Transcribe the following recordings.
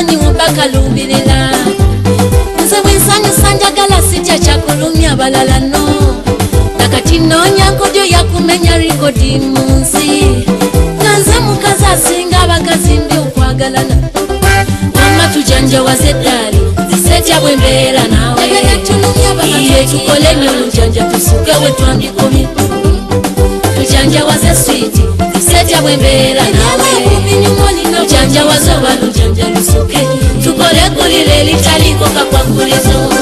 manyi ubakaluubirira nze bwensanyusa njagala sijja kyakulumya abalala no nakati noonya nkodyo yakumenya rikodi mu nsi nanze mukazi asinga abakazi mbi okwagalana wamma tujanjawaze eddaali zisetya bwe mbeera naawe iye tukole nnyo olujanja tusuke we twandikomye tujanjawaze switi zisetya bwe mbeera naawe tujanjawaze oba lujanja lusuke tukole eggulire eritaliko kakwakulizo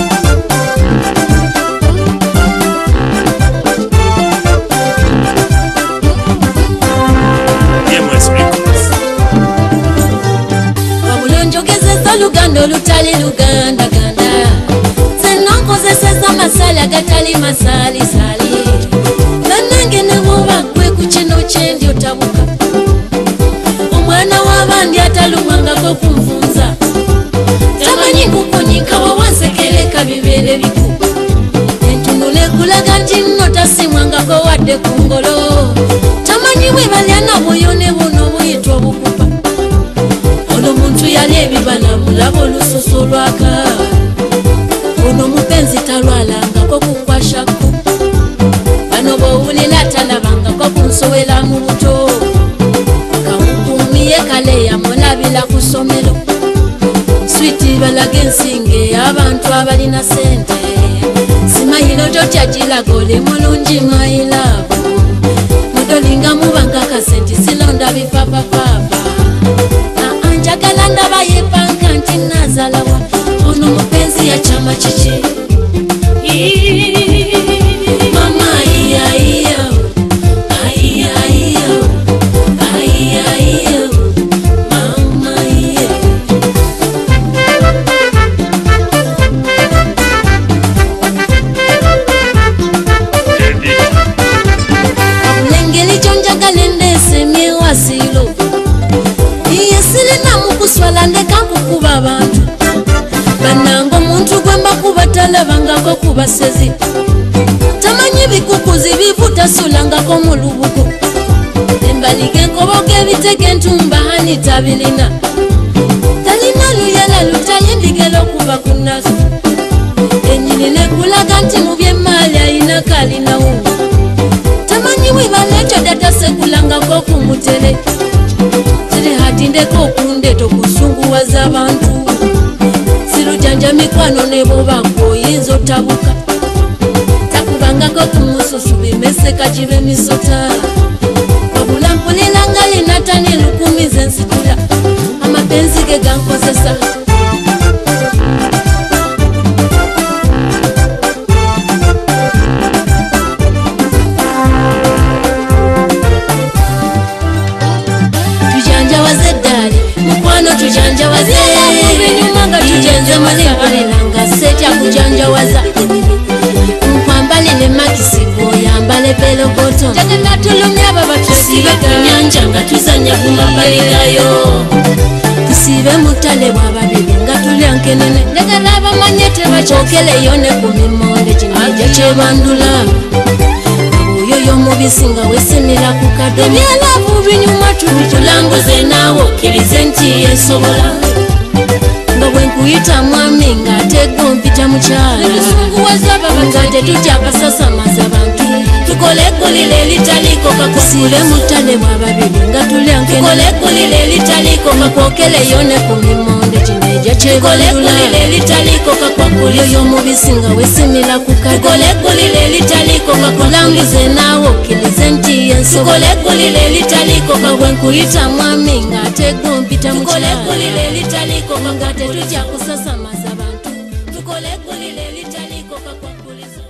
Luganda olutali lugandaganda senna nkozeseza masali agatali masalisali bannange ne bwoba gwe ku kino kyendi otabuka omwana w'abandi atalumwangako kunfunza tamanyi kukunyika wawansekereka bibeere biku entunula ekulaga nti nno tasimwangako wadde ku ngolo tamanyi bwe balya nabwoyo ne buno buyitwa obukupa ono muntu yali ebibala mulaba olususu lwaka ono mupenzi talwalangako kukwashako bano bowulira talabangako kunsowera mu buto kamukuumiye kale yamulabira ku ssomero switi balaga ensinge y'abantu abalina sente simayiro totyagilaga oli mulungi mayilaabo mudolinga mubanga kasenti silonda bipapapapa njagala ndaba yepanka nti nazalawa ono mupenzi ya chama kiki mama aiyo aiyo aiyo mama aiyo abulengeri kyonjagala endese miwasilo kuswala ndeka nkukuba abantu bannanga omuntu gwemba kuba talabangako kubasezi tamanyi bikukuzi bivu tasulangako mu lubugo embaliga enkoboga ebitega entumba hani tabilina talina luyala lutayimbigera okuva ku nasu enyini nekulaga nti mu byemaali ayina kalinawo tamanyi wibala ekyo datasekulangako ku mutere hatindeko okundeta okusunguwaza abantu sirujanja mikwano nebobako oyinza otabuka takubangako kumususu bimeseka gibe misota wabula mpuliranga linatani lukumiza ensitula amapenzi ge gankozesa tujanjawaze binyumanga tujenze malanga setya kujanjawaza nkwambalile makisibo yambale pelokoto jagala tulumya babatwesibe kunyanja nga tuzanya kumambaligayo tusibe mutale bwababiri nga tulya nkenene jagala bamanye tebakyokeleyo ne ku mimonde kinija kyebandula yoyo mubisinga wesemera ku kado byalavu binyuma tubitulanguze naawe okkirize nti yesobola nga bwenkuyita mwami ng'ate gompita mukyala nga tetutya kasasamaza bantu tukole eggulire eritaliko kakusibe mutale bwababiri nga tulya tukole eggulire eritaliko kakwokeleyo ne ku mimonde kineja kyegolekkulire eritaliko kakwakulyo y'omubisinga wesimira ku kado tukole eggulire eritaliko kakulanguze naawe okkirize nti yensobola tukole eggulire eritaliko kabwenkuyita mwami ng'ate gompita mukyala tukole eggulire eritaliko nga tetutya kusasamaza bantu tukole eggulire eritaliko kakwakulizo